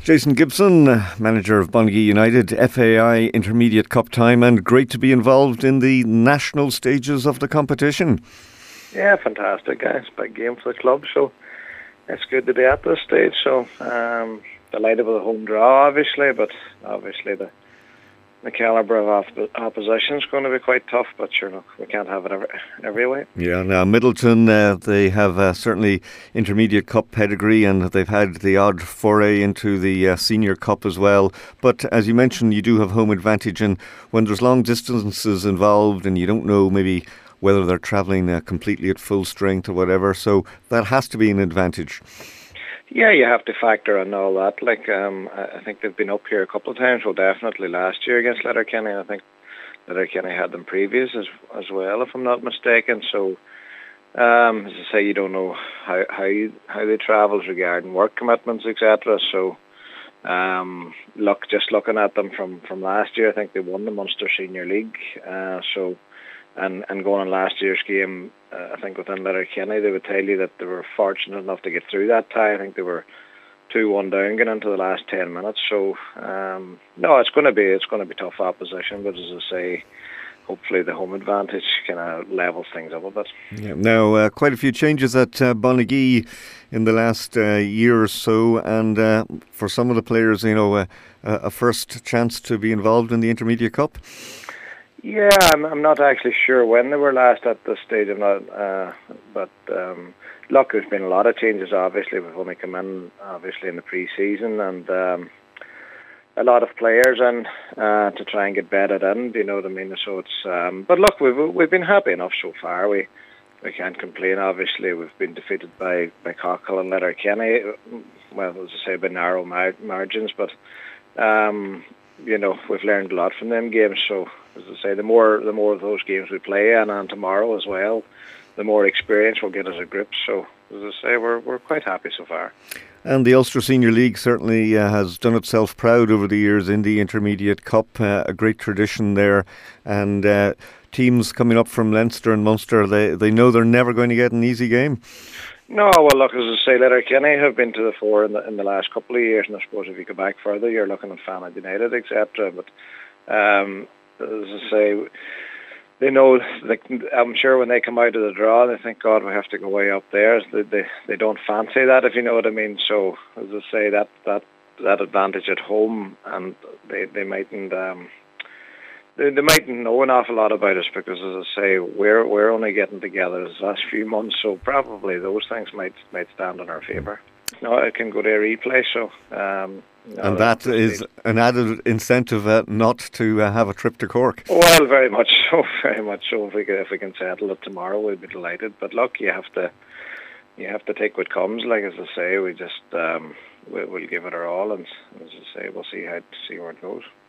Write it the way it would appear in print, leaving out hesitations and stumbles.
Jason Gibson, manager of Bonnygee United, FAI Intermediate Cup time, and great to be involved in the national stages of the competition. Yeah, fantastic, guys. Big game for the club, so it's good to be at this stage. So delighted with the home draw, obviously, but obviously the calibre of opposition is going to be quite tough, but sure, look, we can't have it every way. Yeah, now Middleton, they have certainly intermediate cup pedigree, and they've had the odd foray into the senior cup as well. But as you mentioned, you do have home advantage, and when there's long distances involved and you don't know maybe whether they're travelling completely at full strength or whatever, so that has to be an advantage. Yeah, you have to factor in all that. I think they've been up here a couple of times. Well, definitely last year against Letterkenny. I think Letterkenny had them previous as well, if I'm not mistaken. So, as I say, you don't know how they travel regarding work commitments, etc. So, just looking at them from last year, I think they won the Munster Senior League. And going on last year's game, I think within Letterkenny, they would tell you that they were fortunate enough to get through that tie. I think they were 2-1 down getting into the last 10 minutes. So no, it's going to be tough opposition. But as I say, hopefully the home advantage kind of levels things up a bit. Yeah. Now, quite a few changes at Bonnygee in the last year or so, and for some of the players, a first chance to be involved in the Intermediate Cup. Yeah, I'm not actually sure when they were last at this stage. But look, there's been a lot of changes. Obviously, we've only come in obviously in the pre-season, and a lot of players in to try and get bedded in. Do you know what I mean? So it's. But look, we've been happy enough so far. We can't complain. Obviously, we've been defeated by Cockle and Letterkenny. Well, as I say, by narrow margins, but. We've learned a lot from them games. So, as I say, the more of those games we play, and tomorrow as well, the more experience we'll get as a group. So, as I say, we're quite happy so far. And the Ulster Senior League certainly has done itself proud over the years in the Intermediate Cup. A great tradition there, and teams coming up from Leinster and Munster, they know they're never going to get an easy game. No, well, look, as I say, Letterkenny have been to the fore in the last couple of years, and I suppose if you go back further, you're looking at Fanad United, etc. But as I say, they know. I'm sure when they come out of the draw, they think, God, we have to go way up there. They don't fancy that, if you know what I mean. So, as I say, that advantage at home, and they mightn't. They mightn't know an awful lot about us because, as I say, we're only getting together this last few months, so probably those things might stand in our favour. No, it can go to a replay, so. And that is an added incentive not to have a trip to Cork. Well, very much so, very much so. If we can settle it tomorrow, we'll be delighted. But look, you have to take what comes. Like as I say, we just we'll give it our all, and as I say, we'll see where it goes.